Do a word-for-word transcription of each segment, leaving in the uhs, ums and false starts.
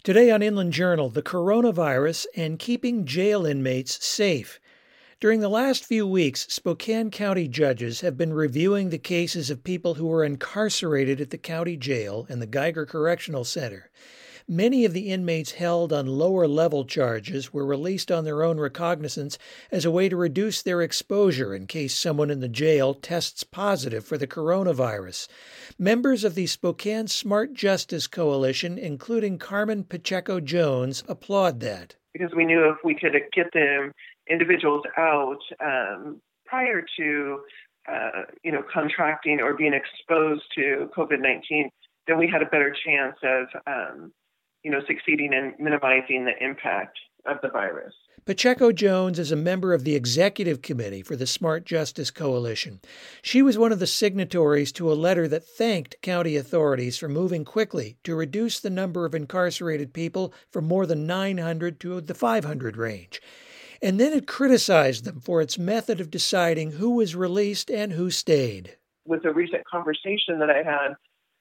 Today on Inland Journal, the coronavirus and keeping jail inmates safe. During the last few weeks, Spokane County judges have been reviewing the cases of people who were incarcerated at the county jail and the Geiger Correctional Center. Many of the inmates held on lower-level charges were released on their own recognizance as a way to reduce their exposure in case someone in the jail tests positive for the coronavirus. Members of the Spokane Smart Justice Coalition, including Carmen Pacheco-Jones, applaud that. Because we knew if we could get the individuals out um, prior to, uh, you know, contracting or being exposed to COVID nineteen, then we had a better chance of um, you know, succeeding in minimizing the impact of the virus. Pacheco-Jones is a member of the executive committee for the Smart Justice Coalition. She was one of the signatories to a letter that thanked county authorities for moving quickly to reduce the number of incarcerated people from more than nine hundred to the five hundred range. And then it criticized them for its method of deciding who was released and who stayed. With a recent conversation that I had,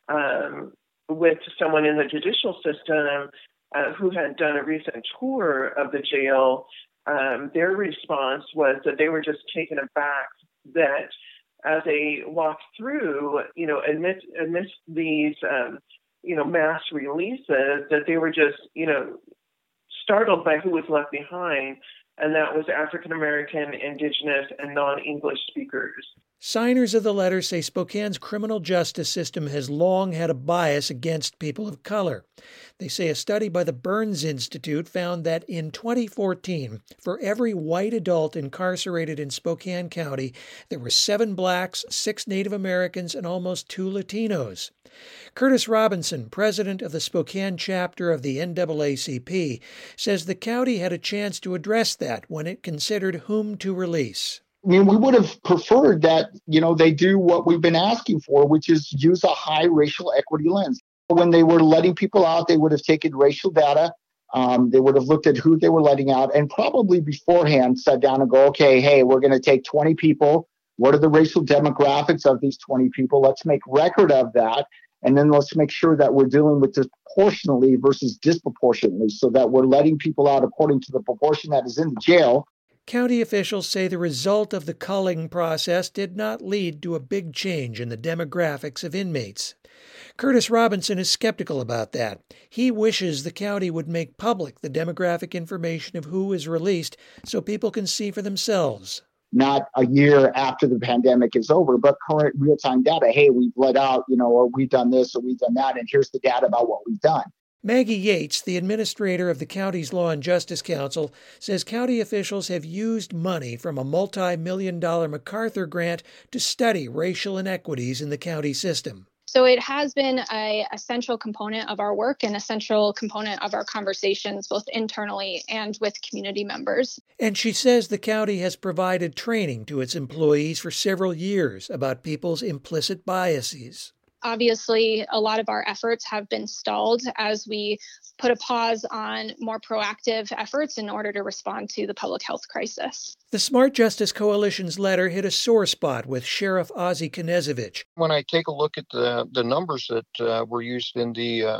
um, with someone in the judicial system uh, who had done a recent tour of the jail, um, their response was that they were just taken aback that as they walked through, you know, amidst, amidst these, um, you know, mass releases, that they were just, you know, startled by who was left behind, and that was African American, Indigenous, and non-English speakers. Signers of the letter say Spokane's criminal justice system has long had a bias against people of color. They say a study by the Burns Institute found that in twenty fourteen, for every white adult incarcerated in Spokane County, there were seven blacks, six Native Americans, and almost two Latinos. Curtis Robinson, president of the Spokane chapter of the N double A C P, says the county had a chance to address that when it considered whom to release. I mean, we would have preferred that, you know, they do what we've been asking for, which is use a high racial equity lens. When they were letting people out, they would have taken racial data. Um, they would have looked at who they were letting out and probably beforehand sat down and go, okay, hey, we're going to take twenty people. What are the racial demographics of these twenty people? Let's make record of that. And then let's make sure that we're dealing with this proportionally versus disproportionately so that we're letting people out according to the proportion that is in the jail. County officials say the result of the culling process did not lead to a big change in the demographics of inmates. Curtis Robinson is skeptical about that. He wishes the county would make public the demographic information of who is released so people can see for themselves. Not a year after the pandemic is over, but current real-time data. Hey, we've let out, you know, or we've done this or we've done that, and here's the data about what we've done. Maggie Yates, the administrator of the county's Law and Justice Council, says county officials have used money from a multi-million dollar MacArthur grant to study racial inequities in the county system. So it has been a essential component of our work and essential component of our conversations, both internally and with community members. And she says the county has provided training to its employees for several years about people's implicit biases. Obviously, a lot of our efforts have been stalled as we put a pause on more proactive efforts in order to respond to the public health crisis. The Smart Justice Coalition's letter hit a sore spot with Sheriff Ozzie Knezovich. When I take a look at the, the numbers that uh, were used in the uh,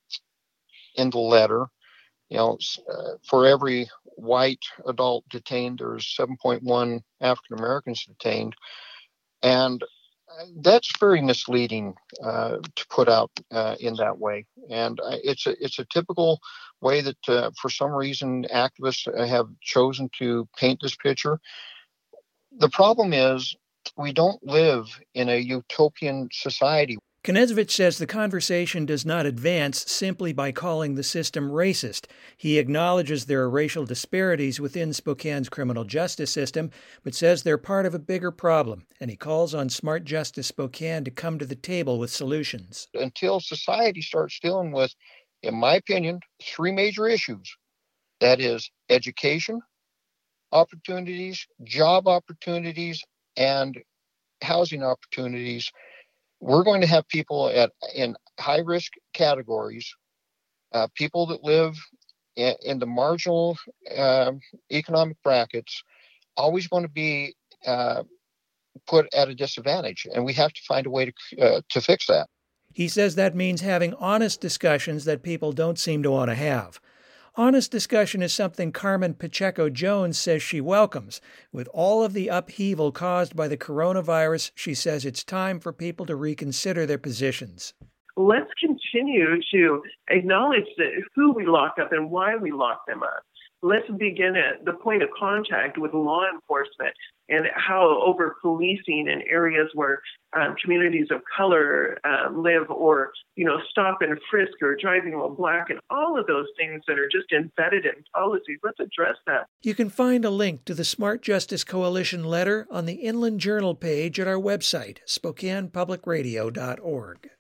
in the letter, you know, uh, for every white adult detained, there's seven point one African Americans detained, and that's very misleading uh, to put out uh, in that way. And uh, it's a it's a typical way that, uh, for some reason, activists have chosen to paint this picture. The problem is we don't live in a utopian society. Knezovich says the conversation does not advance simply by calling the system racist. He acknowledges there are racial disparities within Spokane's criminal justice system, but says they're part of a bigger problem, and he calls on Smart Justice Spokane to come to the table with solutions. Until society starts dealing with, in my opinion, three major issues. That is education, opportunities, job opportunities, and housing opportunities. We're going to have people at in high-risk categories, uh, people that live in, in the marginal uh, economic brackets, always going to be uh, put at a disadvantage, and we have to find a way to uh, to fix that. He says that means having honest discussions that people don't seem to want to have. Honest discussion is something Carmen Pacheco-Jones says she welcomes. With all of the upheaval caused by the coronavirus, she says it's time for people to reconsider their positions. Let's continue to acknowledge that who we lock up and why we lock them up. Let's begin at the point of contact with law enforcement and how over-policing in areas where um, communities of color um, live, or, you know, stop and frisk or driving while black, and all of those things that are just embedded in policies. Let's address that. You can find a link to the Smart Justice Coalition letter on the Inland Journal page at our website, Spokane Public Radio dot org.